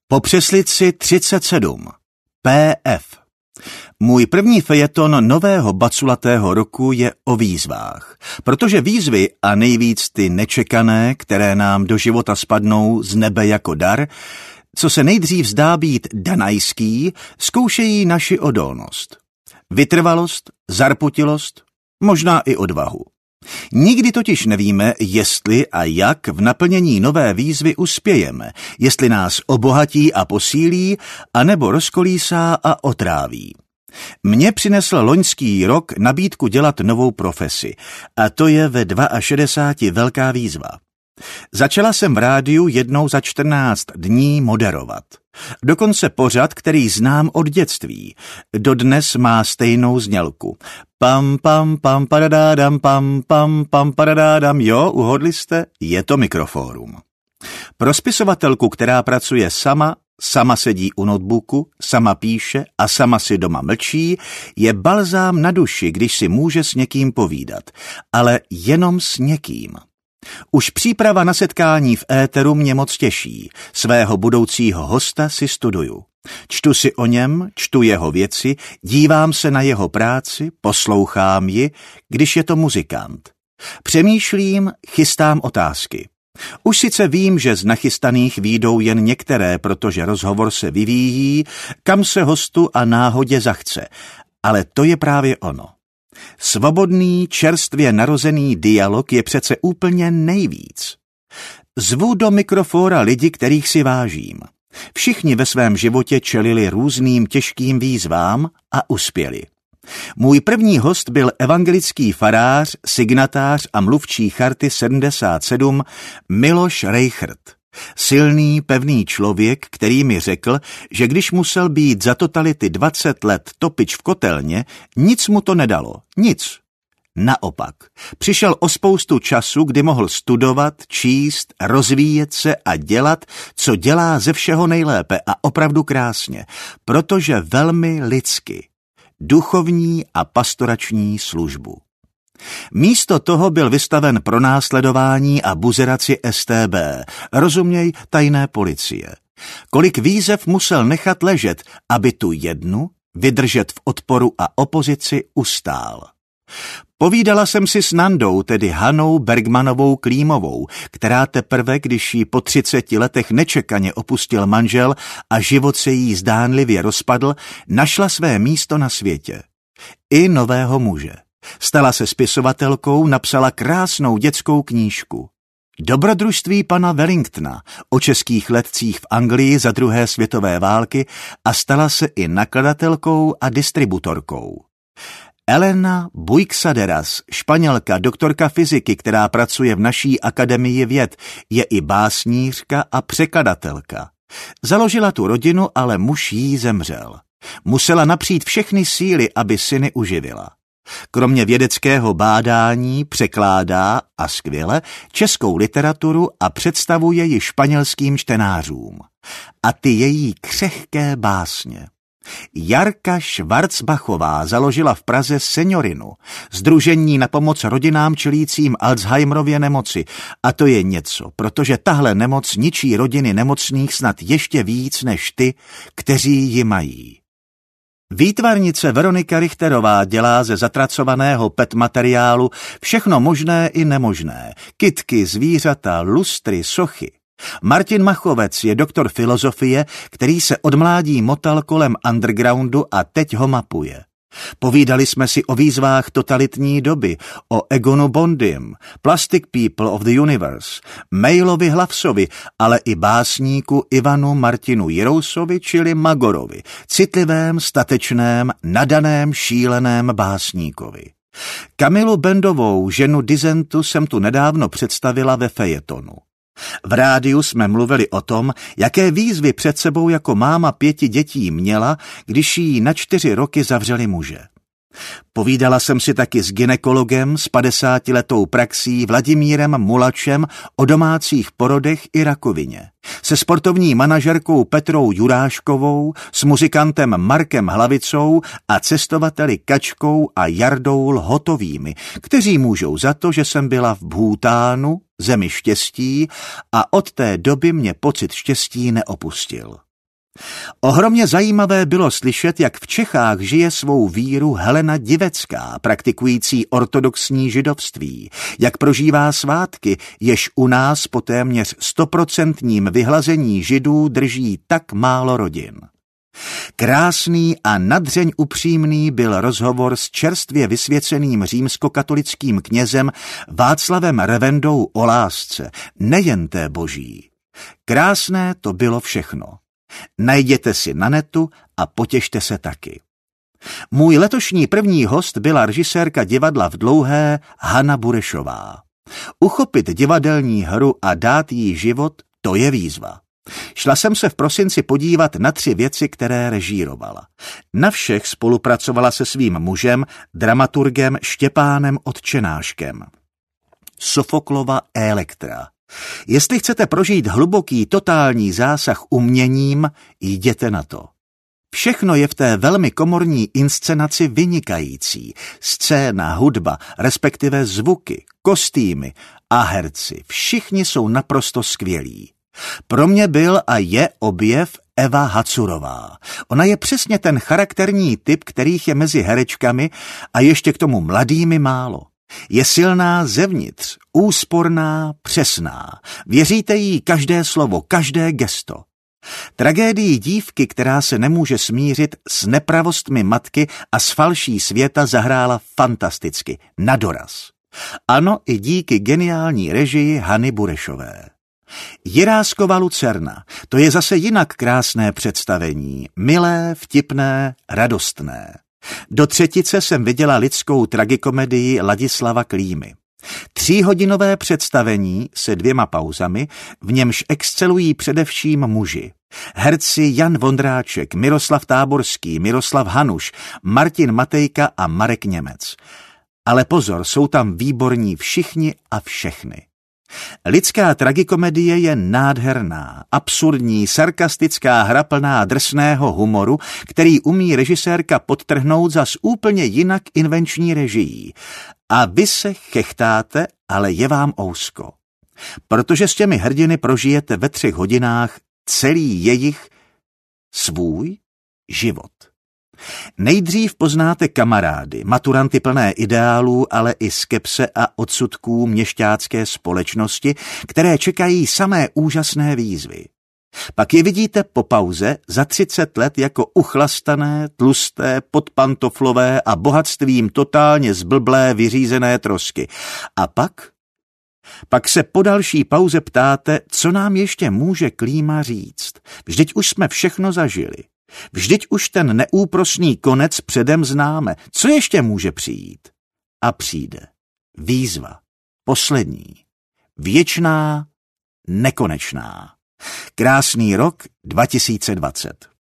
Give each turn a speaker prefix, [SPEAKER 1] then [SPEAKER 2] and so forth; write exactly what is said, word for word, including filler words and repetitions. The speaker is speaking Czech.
[SPEAKER 1] Po Přeslici třicet sedm. P F. Můj první fejeton nového baculatého roku je o výzvách, protože výzvy a nejvíc ty nečekané, které nám do života spadnou z nebe jako dar, co se nejdřív zdá být danajský, zkoušejí naši odolnost. Vytrvalost, zarputilost, možná i odvahu. Nikdy totiž nevíme, jestli a jak v naplnění nové výzvy uspějeme, jestli nás obohatí a posílí, anebo rozkolísá a otráví. Mně přinesl loňský rok nabídku dělat novou profesi, a to je ve šedesáti dvou velká výzva. Začala jsem v rádiu jednou za čtrnáct dní moderovat. Dokonce pořad, který znám od dětství. Dodnes má stejnou znělku. Pam, pam, pam, paradádam, pam, pam, pam, paradádam. Jo, uhodli jste? Je to Mikrofórum. Pro spisovatelku, která pracuje sama, sama sedí u notebooku, sama píše a sama si doma mlčí, je balzám na duši, když si může s někým povídat. Ale jenom s někým. Už příprava na setkání v éteru mě moc těší. Svého budoucího hosta si studuju. Čtu si o něm, čtu jeho věci, dívám se na jeho práci, poslouchám ji, když je to muzikant. Přemýšlím, chystám otázky. Už sice vím, že z nachystaných výjdou jen některé, protože rozhovor se vyvíjí, kam se hostu a náhodě zachce. Ale to je právě ono. Svobodný, čerstvě narozený dialog je přece úplně nejvíc. Zvu do mikrofóra lidi, kterých si vážím. Všichni ve svém životě čelili různým těžkým výzvám a uspěli. Můj první host byl evangelický farář, signatář a mluvčí Charty sedmdesát sedm Miloš Rejchrt. Silný, pevný člověk, který mi řekl, že když musel být za totality dvacet let topič v kotelně, nic mu to nedalo, nic. Naopak, přišel o spoustu času, kdy mohl studovat, číst, rozvíjet se a dělat, co dělá ze všeho nejlépe a opravdu krásně, protože velmi lidsky. Duchovní a pastorační službu. Místo toho byl vystaven pronásledování a buzeraci S T B, rozuměj tajné policie. Kolik výzev musel nechat ležet, aby tu jednu, vydržet v odporu a opozici, ustál. Povídala jsem si s Nandou, tedy Hanou Bergmanovou Klímovou, která teprve, když jí po třiceti letech nečekaně opustil manžel a život se jí zdánlivě rozpadl, našla své místo na světě. I nového muže. Stala se spisovatelkou, napsala krásnou dětskou knížku. Dobrodružství pana Wellingtona o českých letcích v Anglii za druhé světové války a stala se i nakladatelkou a distributorkou. Elena Buixaderas, Španělka, doktorka fyziky, která pracuje v naší akademii věd, je i básnířka a překladatelka. Založila tu rodinu, ale muž jí zemřel. Musela napřít všechny síly, aby syny uživila. Kromě vědeckého bádání překládá, a skvěle, českou literaturu a představuje ji španělským čtenářům. A ty její křehké básně. Jarka Schwarzbachová založila v Praze Seniorinu, sdružení na pomoc rodinám čelícím Alzheimerově nemoci. A to je něco, protože tahle nemoc ničí rodiny nemocných snad ještě víc než ty, kteří ji mají. Výtvarnice Veronika Richterová dělá ze zatracovaného pet materiálu všechno možné i nemožné. Kytky, zvířata, lustry, sochy. Martin Machovec je doktor filozofie, který se od mládí motal kolem undergroundu a teď ho mapuje. Povídali jsme si o výzvách totalitní doby, o Egonu Bondim, Plastic People of the Universe, Mailovi Hlavsovi, ale i básníku Ivanu Martinu Jirousovi, čili Magorovi, citlivém, statečném, nadaném, šíleném básníkovi. Kamilu Bendovou, ženu dizentu, jsem tu nedávno představila ve fejetonu. V rádiu jsme mluvili o tom, jaké výzvy před sebou jako máma pěti dětí měla, když jí na čtyři roky zavřeli muže. Povídala jsem si taky s gynekologem s padesátiletou praxí Vladimírem Mulačem o domácích porodech i rakovině, se sportovní manažerkou Petrou Juráškovou, s muzikantem Markem Hlavicou a cestovateli Kačkou a Jardou Lhotovými, kteří můžou za to, že jsem byla v Bhútánu, zemi štěstí, a od té doby mě pocit štěstí neopustil. Ohromně zajímavé bylo slyšet, jak v Čechách žije svou víru Helena Divecká, praktikující ortodoxní židovství, jak prožívá svátky, jež u nás po téměř stoprocentním vyhlazení židů drží tak málo rodin. Krásný a nadřeň upřímný byl rozhovor s čerstvě vysvěceným římskokatolickým knězem Václavem Revendou o lásce, nejen té boží. Krásné to bylo všechno. Najděte si na netu a potěšte se taky. Můj letošní první host byla režisérka divadla v Dlouhé Hana Burešová. Uchopit divadelní hru a dát jí život, to je výzva. Šla jsem se v prosinci podívat na tři věci, které režírovala. Na všech spolupracovala se svým mužem, dramaturgem Štěpánem Odčenáškem. Sofoklova Elektra. Jestli chcete prožít hluboký totální zásah uměním, jděte na to. Všechno je v té velmi komorní inscenaci vynikající. Scéna, hudba, respektive zvuky, kostýmy a herci. Všichni jsou naprosto skvělí. Pro mě byl a je objev Eva Hacurová. Ona je přesně ten charakterní typ, kterých je mezi herečkami a ještě k tomu mladými málo. Je silná zevnitř, úsporná, přesná. Věříte jí každé slovo, každé gesto. Tragédii dívky, která se nemůže smířit s nepravostmi matky a s falší světa, zahrála fantasticky, na doraz. Ano, i díky geniální režii Hany Burešové. Jiráskova Lucerna, to je zase jinak krásné představení, milé, vtipné, radostné. Do třetice jsem viděla lidskou tragikomedii Ladislava Klímy. Tříhodinové představení se dvěma pauzami, v němž excelují především muži. Herci Jan Vondráček, Miroslav Táborský, Miroslav Hanuš, Martin Matejka a Marek Němec. Ale pozor, jsou tam výborní všichni a všechny. Lidská tragikomedie je nádherná, absurdní, sarkastická hra plná drsného humoru, který umí režisérka podtrhnout zas úplně jinak invenční režií. A vy se chechtáte, ale je vám ousko. Protože s těmi hrdiny prožijete ve třech hodinách celý jejich svůj život. Nejdřív poznáte kamarády, maturanty plné ideálů, ale i skepse a odsudků měšťácké společnosti, které čekají samé úžasné výzvy. Pak je vidíte po pauze za třicet let jako uchlastané, tlusté, podpantoflové a bohatstvím totálně zblblé vyřízené trosky. A pak? Pak se po další pauze ptáte, co nám ještě může Klíma říct. Vždyť už jsme všechno zažili. Vždyť už ten neúprosný konec předem známe. Co ještě může přijít? A přijde. Výzva. Poslední. Věčná, nekonečná. Krásný rok dva tisíce dvacet.